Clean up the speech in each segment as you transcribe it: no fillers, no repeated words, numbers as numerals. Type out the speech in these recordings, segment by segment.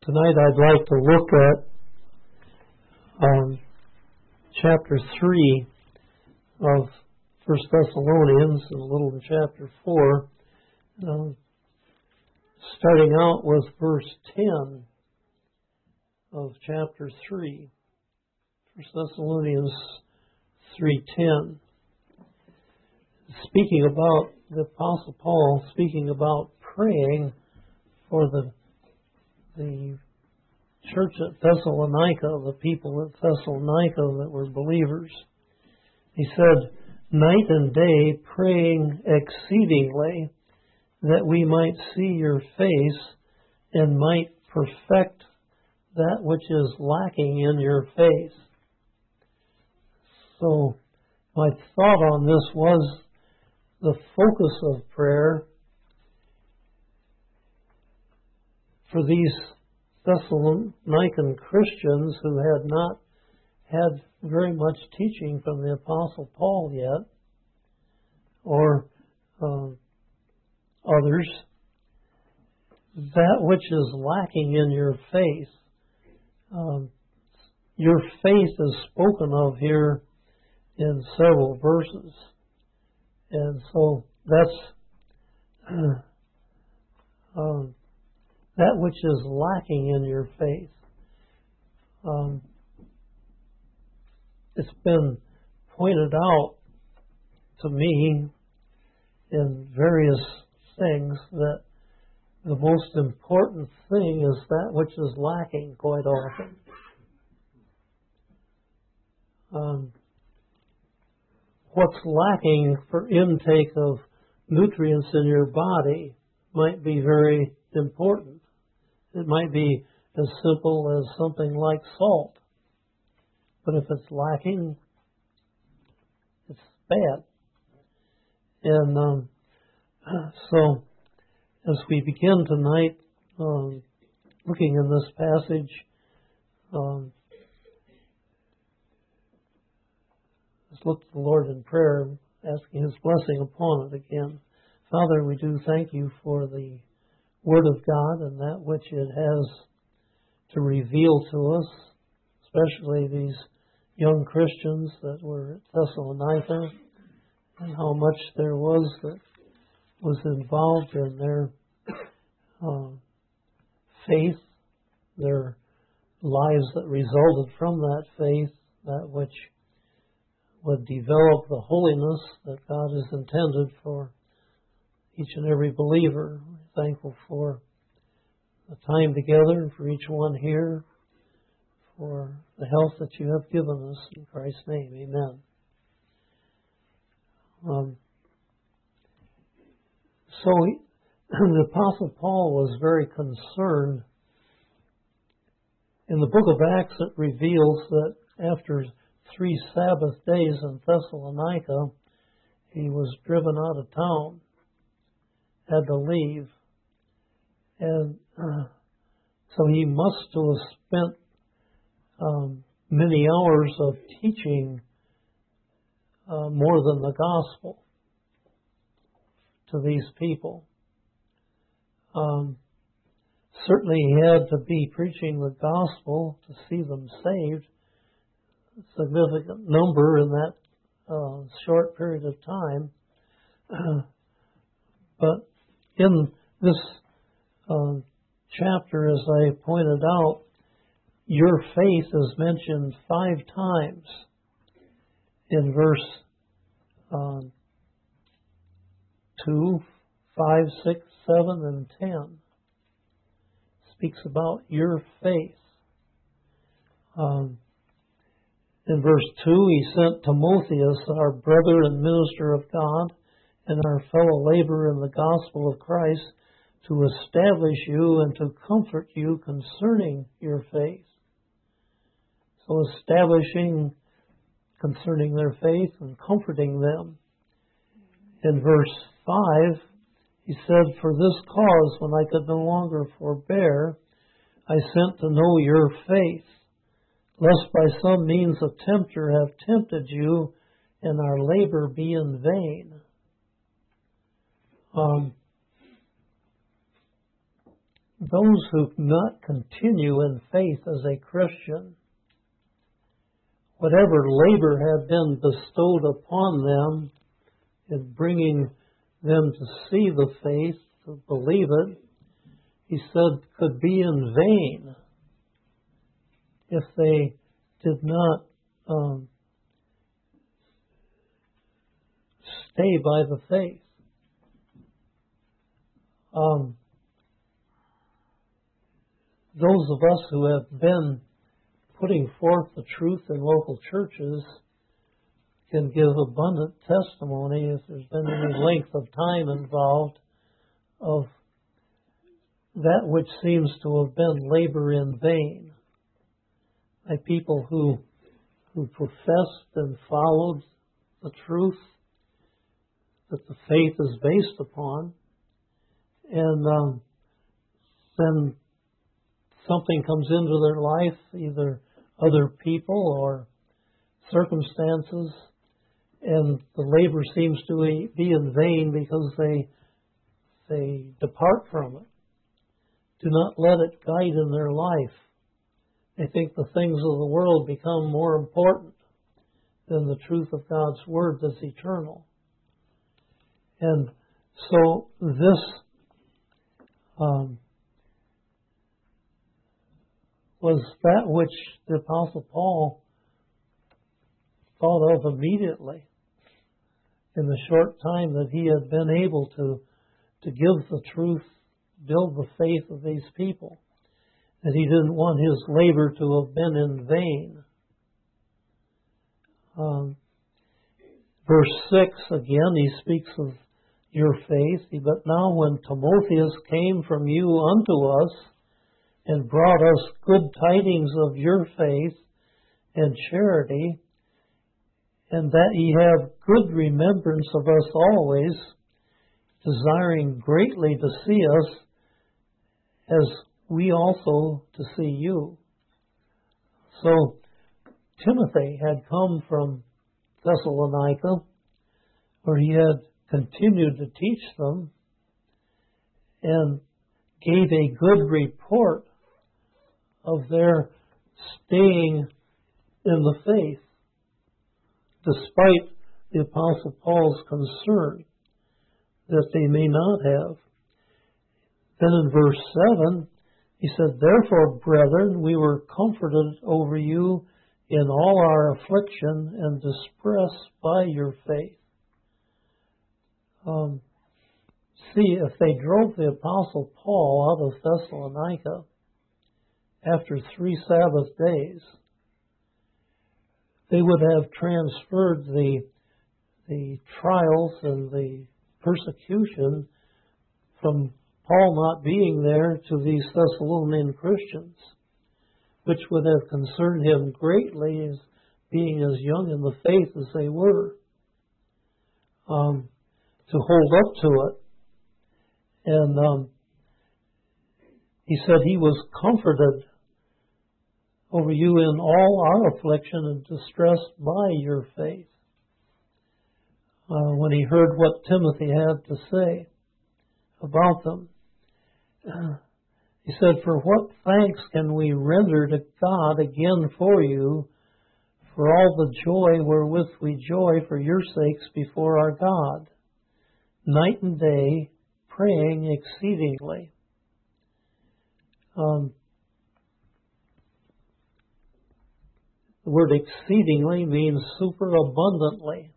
Tonight I'd like to look at chapter 3 of 1 Thessalonians and a little in chapter 4, starting out with verse 10 of chapter 3, 1 Thessalonians 3:10. Speaking about the Apostle Paul, speaking about praying for the church at Thessalonica, the people at Thessalonica that were believers. He said, night and day praying exceedingly that we might see your face and might perfect that which is lacking in your faith. So my thought on this was the focus of prayer for these Thessalonican Christians who had not had very much teaching from the Apostle Paul yet, or others, that which is lacking in your faith. Your faith is spoken of here in several verses. And so that's that which is lacking in your faith. It's been pointed out to me in various things that the most important thing is that which is lacking quite often. What's lacking for intake of nutrients in your body might be very important. It might be as simple as something like salt. But if it's lacking, it's bad. And so, as we begin tonight, looking in this passage, let's look to the Lord in prayer, asking His blessing upon it again. Father, we do thank You for the Word of God and that which it has to reveal to us, especially these young Christians that were at Thessalonica, and how much there was that was involved in their faith, their lives that resulted from that faith, that which would develop the holiness that God has intended for each and every believer. We're thankful for the time together and for each one here, for the health that You have given us. In Christ's name, amen. So the Apostle Paul was very concerned. In the book of Acts, it reveals that after 3 Sabbath days in Thessalonica, he was driven out of town, had to leave. And so he must have spent many hours of teaching more than the gospel to these people. Certainly he had to be preaching the gospel to see them saved, a significant number in that short period of time. But in this chapter, as I pointed out, your faith is mentioned 5 times in verse 2, 5, 6, 7, and 10. Speaks about your faith. In verse 2, he sent Timotheus, our brother and minister of God, and our fellow laborer in the gospel of Christ, to establish you and to comfort you concerning your faith. So establishing concerning their faith and comforting them. In verse 5, he said, for this cause, when I could no longer forbear, I sent to know your faith, lest by some means a tempter have tempted you, and our labor be in vain. those who not continue in faith as a Christian, whatever labor had been bestowed upon them in bringing them to see the faith, to believe it, he said could be in vain if they did not stay by the faith. Those of us who have been putting forth the truth in local churches can give abundant testimony, if there's been any length of time involved, of that which seems to have been labor in vain by people who professed and followed the truth that the faith is based upon, and then something comes into their life, either other people or circumstances, and the labor seems to be in vain because they depart from it. Do not let it guide in their life. They think the things of the world become more important than the truth of God's Word that's eternal. And so this was that which the Apostle Paul thought of immediately in the short time that he had been able to give the truth, build the faith of these people, that he didn't want his labor to have been in vain. Verse 6, again, he speaks of your faith. But now when Timotheus came from you unto us, and brought us good tidings of your faith and charity, and that ye have good remembrance of us always, desiring greatly to see us, as we also to see you. So Timothy had come from Thessalonica, where he had continued to teach them, and gave a good report of their staying in the faith, despite the Apostle Paul's concern that they may not have. Then in verse 7, he said, Therefore, brethren, we were comforted over you in all our affliction and distress by your faith. See, if they drove the Apostle Paul out of Thessalonica after 3 Sabbath days, they would have transferred the trials and the persecution from Paul not being there to these Thessalonian Christians, which would have concerned him greatly as being as young in the faith as they were, to hold up to it. And he said he was comforted over you in all our affliction and distress by your faith. When he heard what Timothy had to say about them, he said, For what thanks can we render to God again for you, for all the joy wherewith we joy for your sakes before our God, night and day, praying exceedingly. The word exceedingly means superabundantly.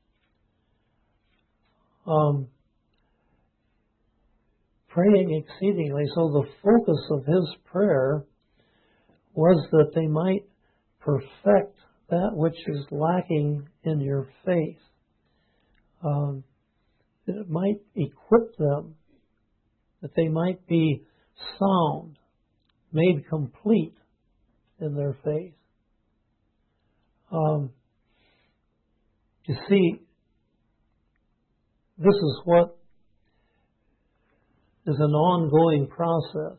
Praying exceedingly. So the focus of his prayer was that they might perfect that which is lacking in your faith. That it might equip them, that they might be sound, made complete in their faith. You see, this is what is an ongoing process.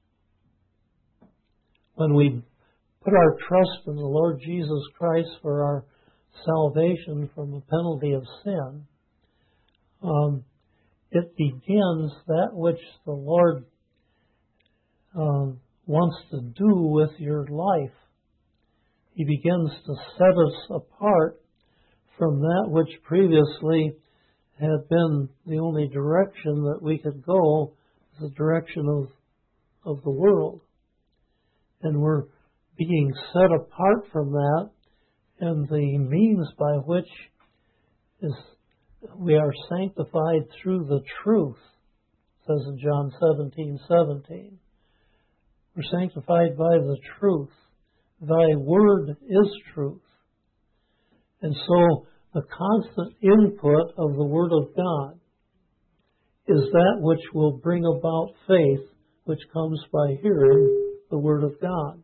When we put our trust in the Lord Jesus Christ for our salvation from the penalty of sin, it begins that which the Lord wants to do with your life. He begins to set us apart from that which previously had been the only direction that we could go, the direction of the world. And we're being set apart from that, and the means by which is we are sanctified through the truth, it says in John 17:17. We're sanctified by the truth. Thy word is truth. And so the constant input of the Word of God is that which will bring about faith, which comes by hearing the Word of God.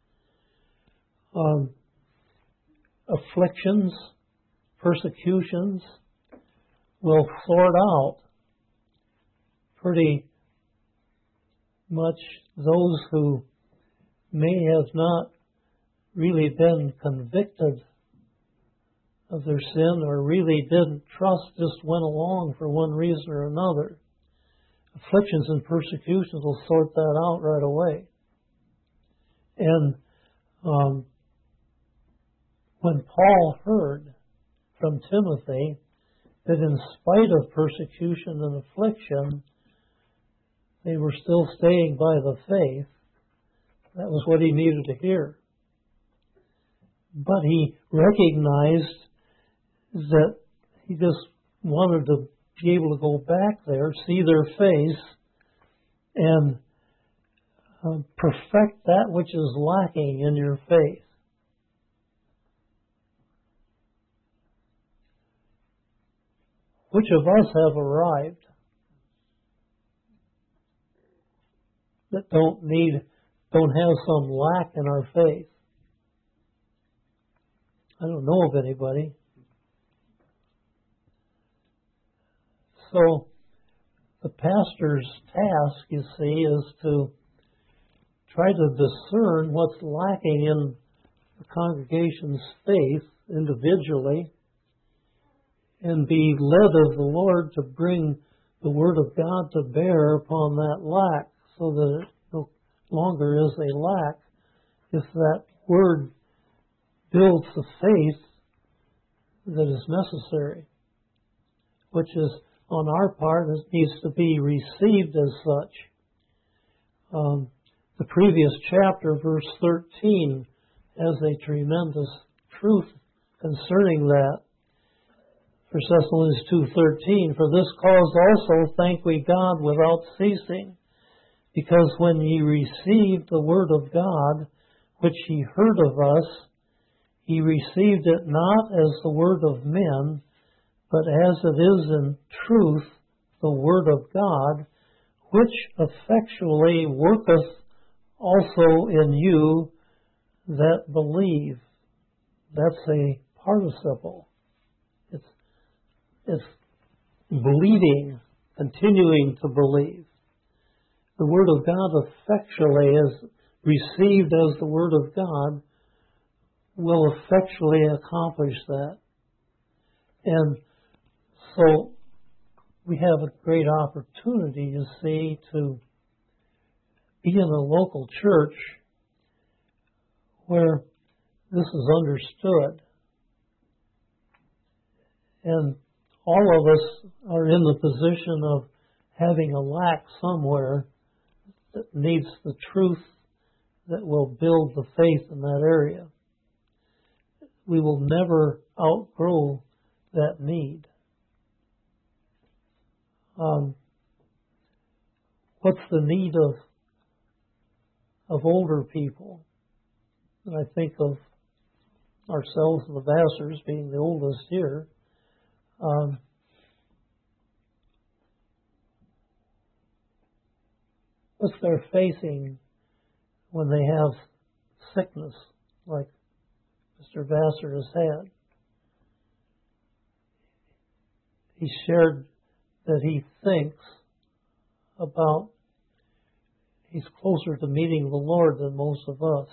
Afflictions, persecutions will sort out pretty much those who may have not really been convicted of their sin or really didn't trust, just went along for one reason or another. Afflictions and persecutions will sort that out right away. And when Paul heard from Timothy that in spite of persecution and affliction, they were still staying by the faith, that was what he needed to hear. But he recognized that he just wanted to be able to go back there, see their face, and perfect that which is lacking in your faith. Which of us have arrived that don't have some lack in our faith? I don't know of anybody. So the pastor's task, you see, is to try to discern what's lacking in the congregation's faith individually and be led of the Lord to bring the Word of God to bear upon that lack so that it no longer is a lack if that Word builds the faith that is necessary, which is on our part, it needs to be received as such. The previous chapter, verse 13, has a tremendous truth concerning that. 1 Thessalonians 2:13, for this cause also thank we God without ceasing, because when ye received the word of God, which ye heard of us, ye received it not as the word of men, but as it is in truth the word of God, which effectually worketh also in you that believe. That's a participle. It's believing, continuing to believe. The Word of God effectually is received as the Word of God will effectually accomplish that. And so we have a great opportunity, you see, to be in a local church where this is understood. And all of us are in the position of having a lack somewhere that needs the truth that will build the faith in that area. We will never outgrow that need. What's the need of older people? And I think of ourselves, the Vassars, being the oldest here. What's they're facing when they have sickness like Mr. Vassar has had? He shared that he thinks about he's closer to meeting the Lord than most of us.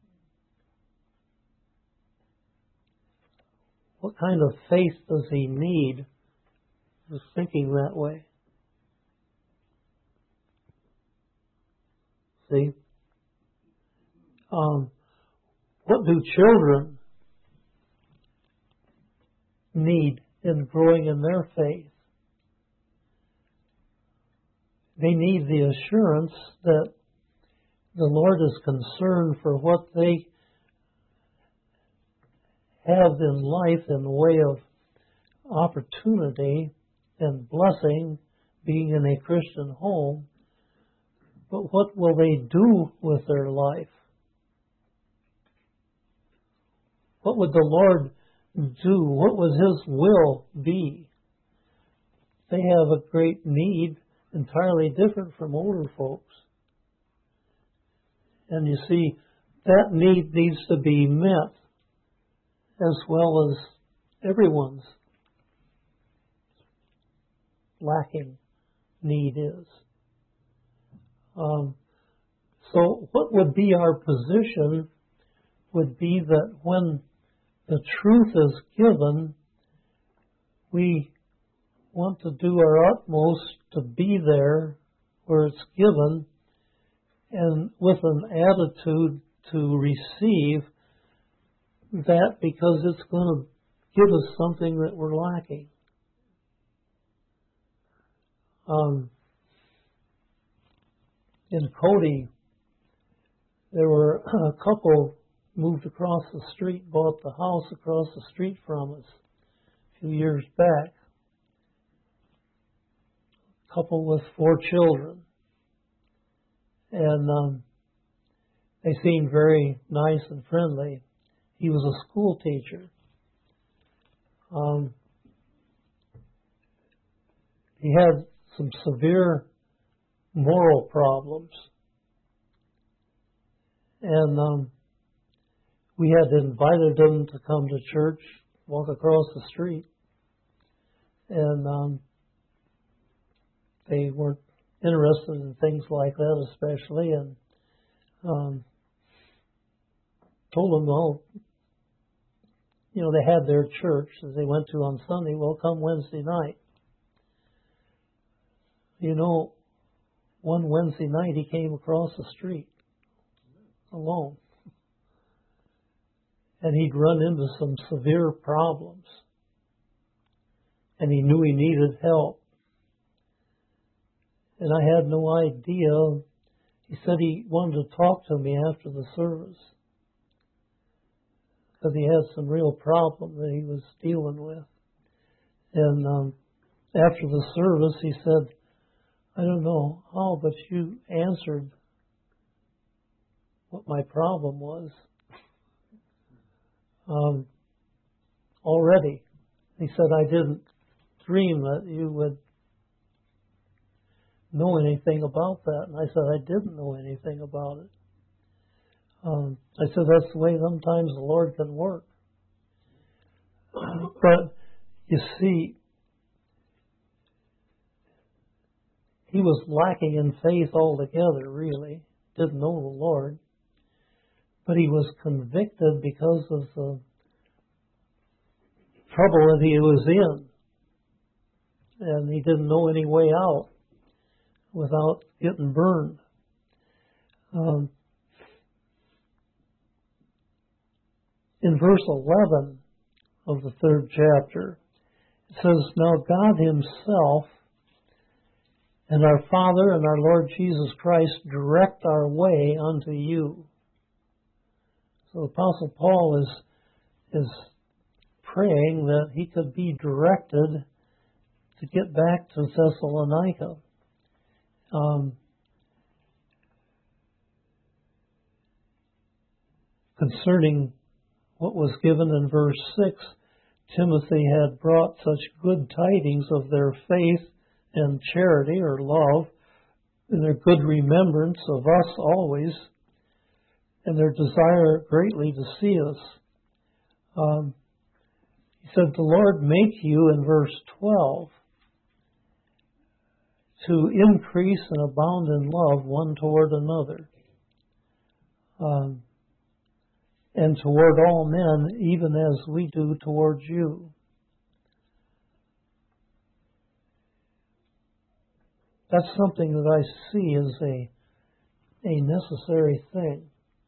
What kind of faith does he need for thinking that way? Timothy, what do children need in growing in their faith? They need the assurance that the Lord is concerned for what they have in life in the way of opportunity and blessing being in a Christian home, but what will they do with their life? What would the Lord do? What would His will be? They have a great need, entirely different from older folks. And you see, that need needs to be met as well as everyone's lacking need is. So what would be our position would be that when the truth is given, we want to do our utmost to be there where it's given and with an attitude to receive that because it's going to give us something that we're lacking. In Cody, there were a couple moved across the street, bought the house across the street from us a few years back. A couple with 4 children. And they seemed very nice and friendly. He was a school teacher. He had some severe moral problems. And we had invited them to come to church, walk across the street. And they weren't interested in things like that especially. And told them, well, you know, they had their church that they went to on Sunday. Well, come Wednesday night. You know, one Wednesday night he came across the street alone. And he'd run into some severe problems. And he knew he needed help. And I had no idea. He said he wanted to talk to me after the service. Because he had some real problem that he was dealing with. And after the service, he said, I don't know how, but you answered what my problem was already. He said, I didn't dream that you would know anything about that. And I said, I didn't know anything about it. I said, that's the way sometimes the Lord can work. But you see, he was lacking in faith altogether, really. Didn't know the Lord. But he was convicted because of the trouble that he was in. And he didn't know any way out without getting burned. In verse 11 of the 3rd chapter, it says, Now God Himself and our Father and our Lord Jesus Christ direct our way unto you. So the Apostle Paul is praying that he could be directed to get back to Thessalonica. Concerning what was given in verse 6, Timothy had brought such good tidings of their faith and charity or love, and their good remembrance of us always, and their desire greatly to see us. He said, the Lord make you, in verse 12, to increase and abound in love one toward another, and toward all men, even as we do towards you. That's something that I see as a necessary thing.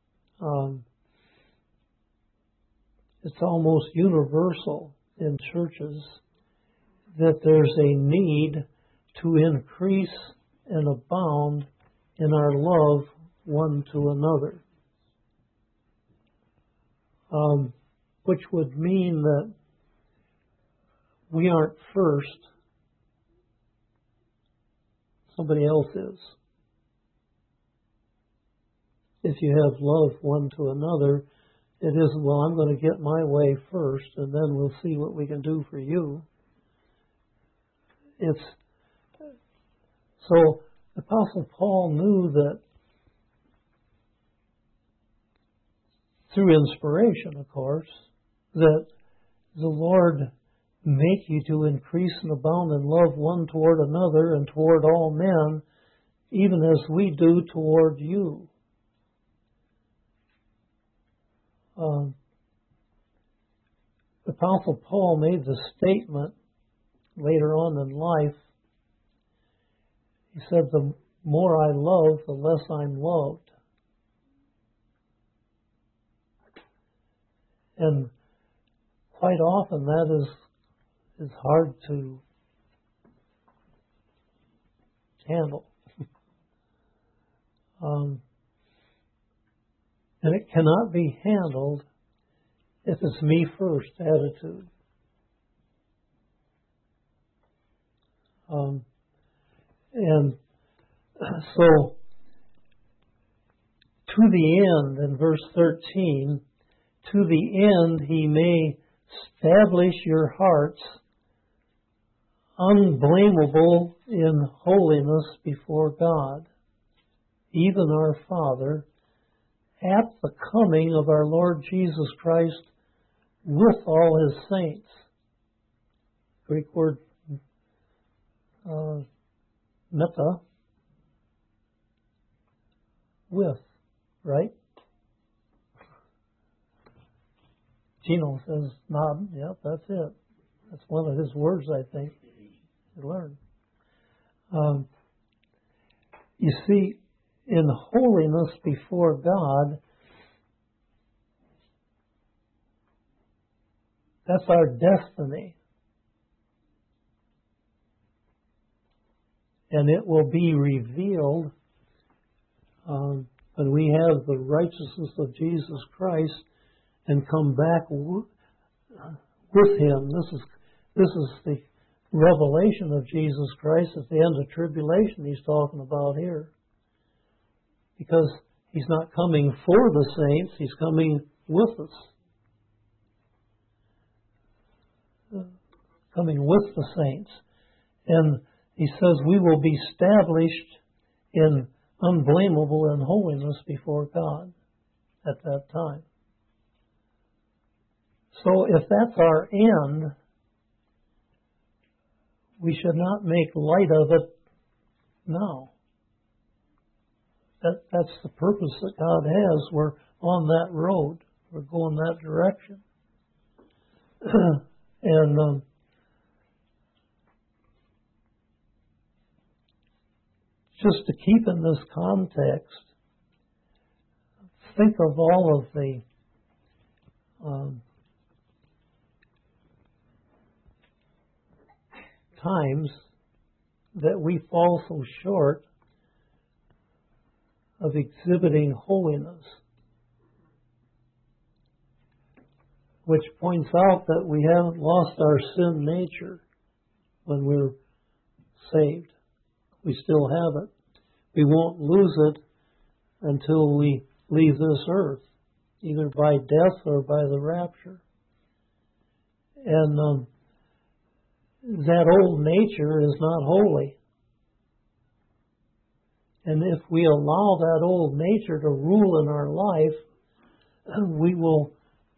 It's almost universal in churches that there's a need to increase and abound in our love one to another. Which would mean that we aren't first, somebody else is. If you have love one to another, it isn't, well, I'm going to get my way first, and then we'll see what we can do for you. So Apostle Paul knew that through inspiration, of course, that the Lord make you to increase and abound in love one toward another and toward all men, even as we do toward you. Apostle Paul made the statement later on in life. He said, the more I love, the less I'm loved. And quite often that is hard to handle. And it cannot be handled if it's me first attitude. And so, to the end, in verse 13, to the end he may establish your hearts unblameable in holiness before God, even our Father, at the coming of our Lord Jesus Christ with all his saints. Greek word meta, with, right? Gino says nod. Yep, that's it. That's one of his words, I think, to learn. You see, in holiness before God, that's our destiny. And it will be revealed when we have the righteousness of Jesus Christ and come back with him. This is the revelation of Jesus Christ at the end of tribulation he's talking about here. Because he's not coming for the saints, he's coming with us. Coming with the saints. And he says we will be established in unblameable in holiness before God at that time. So if that's our end, we should not make light of it now. That's the purpose that God has. We're on that road. We're going that direction. And just to keep in this context, think of all of the times that we fall so short of exhibiting holiness, which points out that we haven't lost our sin nature when we're saved. We still have it. We won't lose it until we leave this earth, either by death or by the rapture. And that old nature is not holy. And if we allow that old nature to rule in our life, we will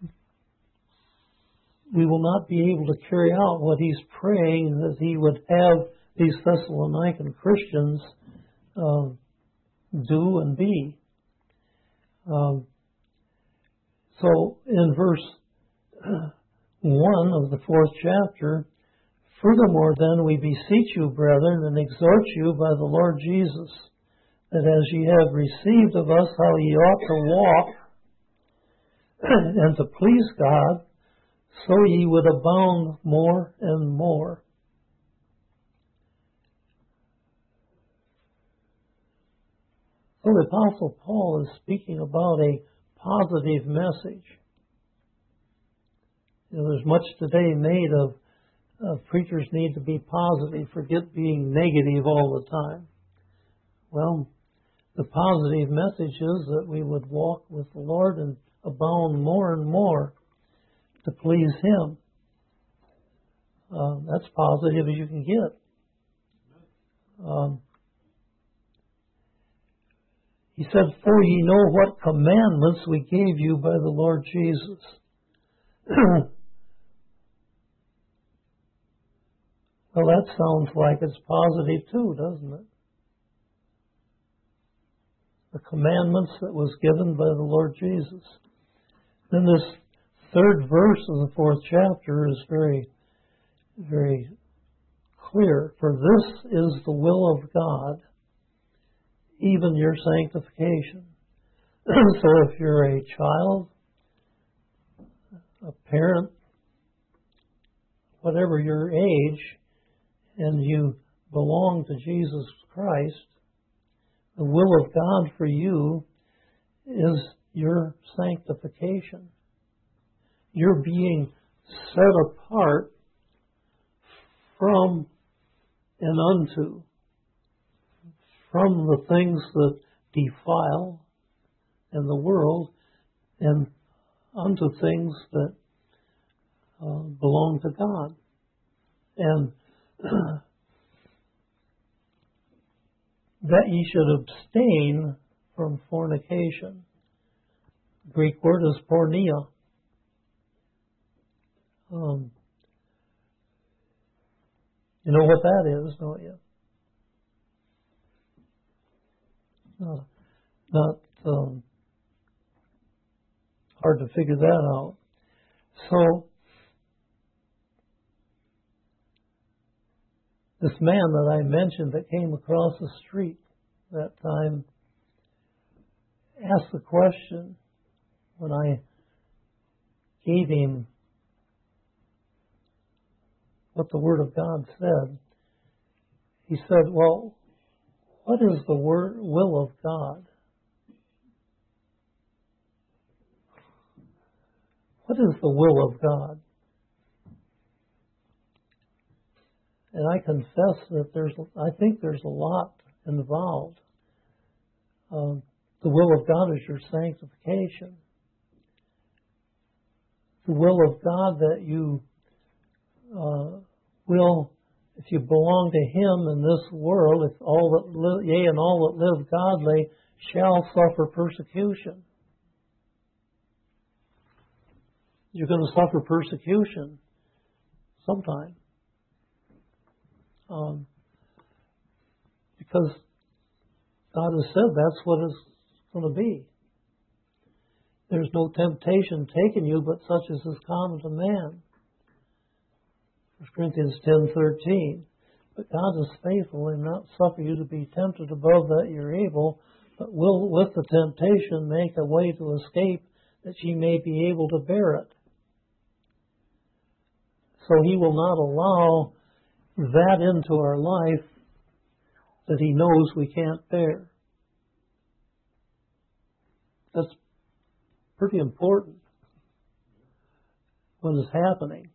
not be able to carry out what he's praying that he would have these Thessalonican Christians do and be. So in verse 1 of the 4th chapter, furthermore then we beseech you, brethren, and exhort you by the Lord Jesus, that as ye have received of us how ye ought to walk and to please God, so ye would abound more and more. So the Apostle Paul is speaking about a positive message. There's much today made of preachers need to be positive, forget being negative all the time. Well, the positive message is that we would walk with the Lord and abound more and more to please Him. That's positive as you can get. He said, "For ye know what commandments we gave you by the Lord Jesus." Well, that sounds like it's positive too, doesn't it? The commandments that was given by the Lord Jesus. Then this third verse of the 4th chapter is very, very clear. "For this is the will of God, even your sanctification." So if you're a child, a parent, whatever your age, and you belong to Jesus Christ, the will of God for you is your sanctification. You're being set apart from and unto, from the things that defile in the world and unto things that belong to God. And that ye should abstain from fornication. The Greek word is porneia. You know what that is, don't you? Not hard to figure that out. So, this man that I mentioned that came across the street that time asked the question when I gave him what the Word of God said. He said, "Well, what is the will of God? What is the will of God?" And I confess that I think there's a lot involved. The will of God is your sanctification. The will of God that you will, if you belong to Him in this world, if all that live, yea, and all that live godly shall suffer persecution. You're going to suffer persecution sometime. Because God has said that's what it's going to be. There's no temptation taken you, but such as is common to man. 1 Corinthians 10:13. But God is faithful and not suffer you to be tempted above that you're able, but will with the temptation make a way to escape, that ye may be able to bear it. So He will not allow that into our life that He knows we can't bear. That's pretty important when it's happening.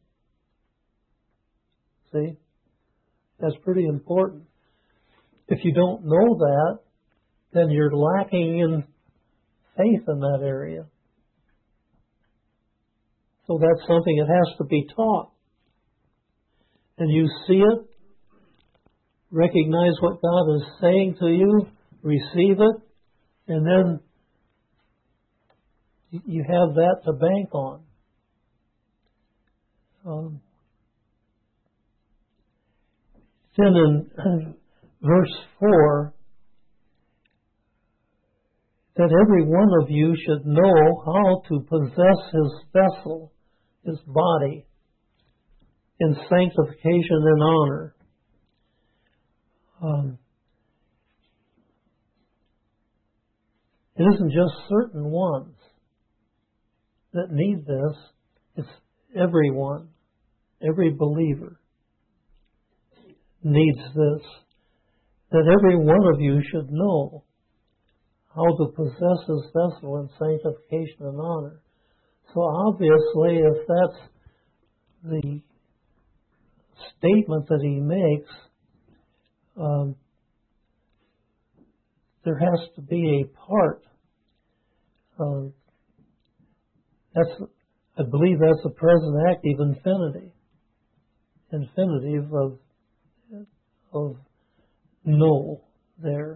See? That's pretty important. If you don't know that, then you're lacking in faith in that area. So that's something that has to be taught. And you see it, recognize what God is saying to you, receive it, and then you have that to bank on. Then in verse 4, that every one of you should know how to possess his vessel, his body, in sanctification and honor. It isn't just certain ones that need this. It's everyone. Every believer needs this. That every one of you should know how to possess his vessel in sanctification and honor. So obviously, if that's the statement that he makes, there has to be a part. I believe that's a present active infinitive of know there.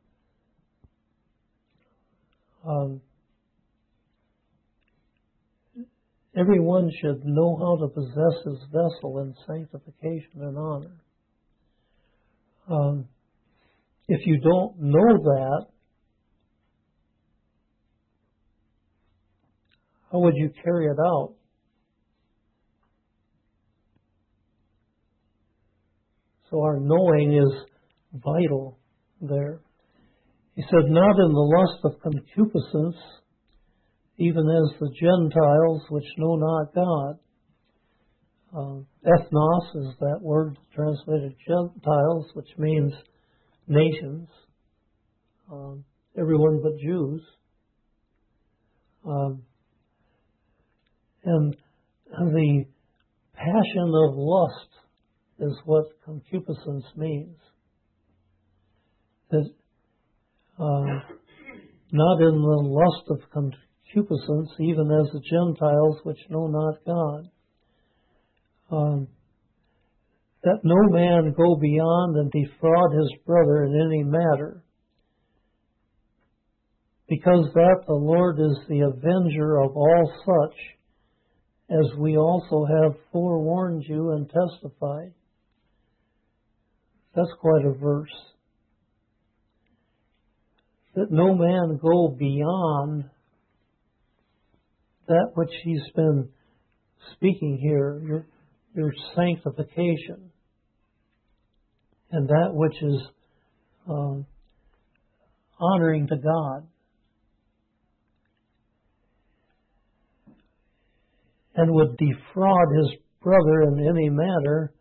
Everyone should know how to possess his vessel in sanctification and honor. If you don't know that, how would you carry it out? So our knowing is vital there. He said, not in the lust of concupiscence, even as the Gentiles which know not God. Ethnos is that word translated Gentiles, which means nations, everyone but Jews. And the passion of lust is what concupiscence means. That not in the lust of concupiscence, even as the Gentiles which know not God. That no man go beyond and defraud his brother in any matter, because that the Lord is the avenger of all such, as we also have forewarned you and testified. That's quite a verse. That no man go beyond that which he's been speaking here, your sanctification, and that which is honoring to God. And would defraud his brother in any matter.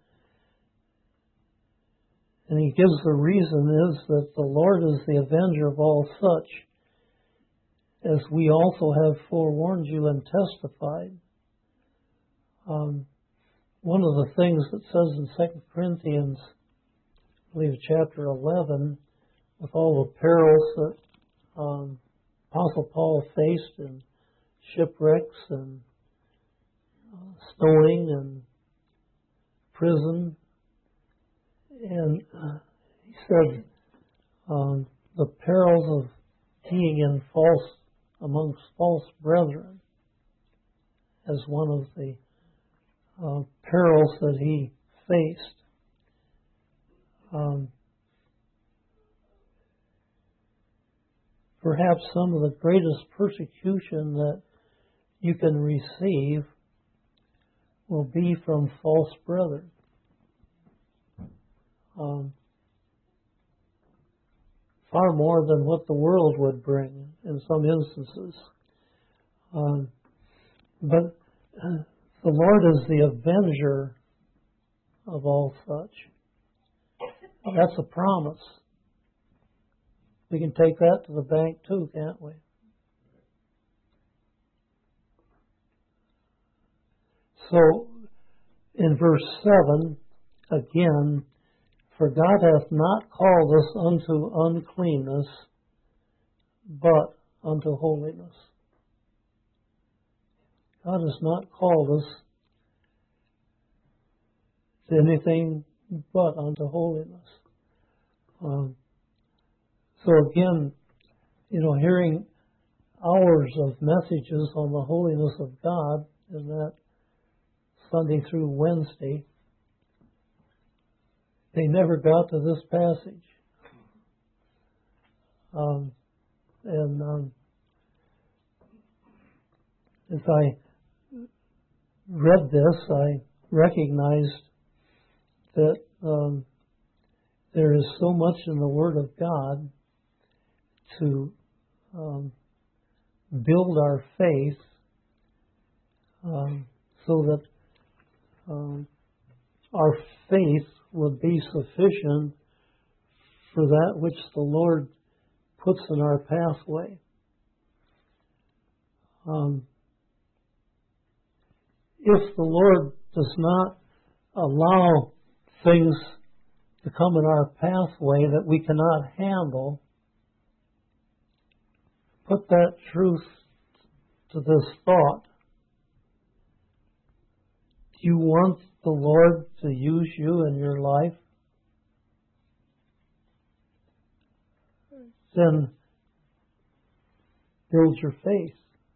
And he gives the reason is that the Lord is the avenger of all such, as we also have forewarned you and testified. One of the things that says in 2 Corinthians, I believe chapter 11, with all the perils that Apostle Paul faced in shipwrecks and stoning and prison, and he said the perils of being amongst false brethren as one of the perils that he faced. Perhaps some of the greatest persecution that you can receive will be from false brethren. Far more than what the world would bring in some instances. But the Lord is the avenger of all such. That's a promise. We can take that to the bank too, can't we? So, in verse 7, again, for God hath not called us unto uncleanness, but unto holiness. God has not called us to anything but unto holiness. So again, hearing hours of messages on the holiness of God in that Sunday through Wednesday, they never got to this passage. As I read this, I recognized that there is so much in the Word of God to build our faith so that our faith would be sufficient for that which the Lord puts in our pathway. If the Lord does not allow things to come in our pathway that we cannot handle, put that truth to this thought. Do you want the Lord to use you in your life? Then build your faith.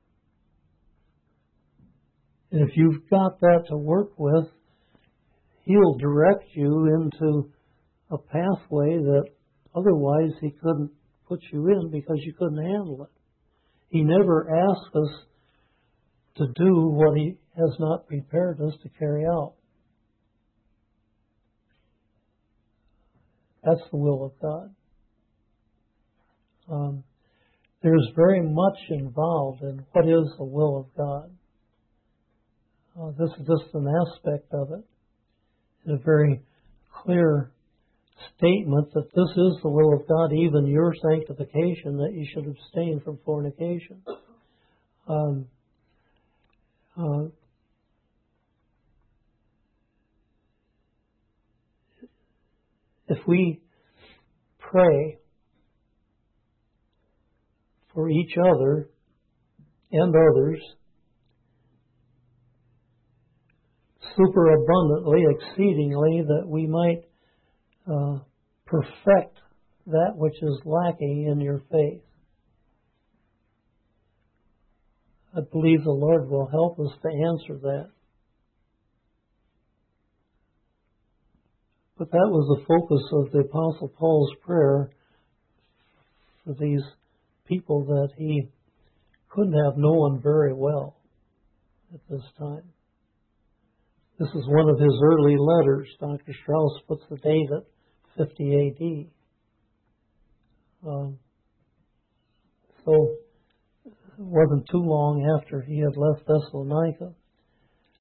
And if you've got that to work with, He'll direct you into a pathway that otherwise He couldn't put you in because you couldn't handle it. He never asks us to do what He has not prepared us to carry out. That's the will of God. There's very much involved in what is the will of God. This is just an aspect of it. A very clear statement that this is the will of God, even your sanctification, that you should abstain from fornication. If we pray for each other and others superabundantly, exceedingly, that we might perfect that which is lacking in your faith, I believe the Lord will help us to answer that. But that was the focus of the Apostle Paul's prayer for these people that he couldn't have known very well at this time. This is one of his early letters. Dr. Strauss puts the date at 50 AD. So it wasn't too long after he had left Thessalonica.